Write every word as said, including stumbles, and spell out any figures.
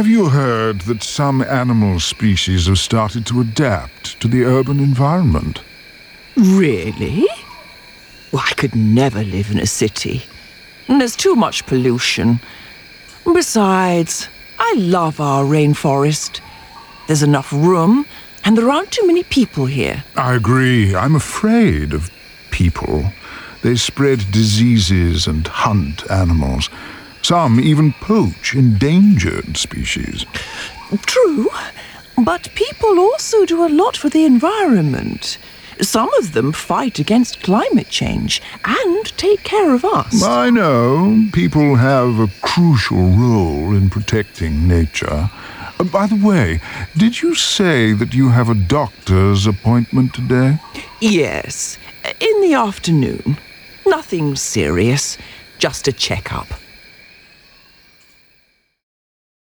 Have you heard that some animal species have started to adapt to the urban environment? Really? Well, I could never live in a city. There's too much pollution. Besides, I love our rainforest. There's enough room, and there aren't too many people here. I agree. I'm afraid of people. They spread diseases and hunt animals. Some even poach endangered species. True, but people also do a lot for the environment. Some of them fight against climate change and take care of us. I know. People have a crucial role in protecting nature. Uh, by the way, did you say that you have a doctor's appointment today? Yes, in the afternoon. Nothing serious, just a checkup.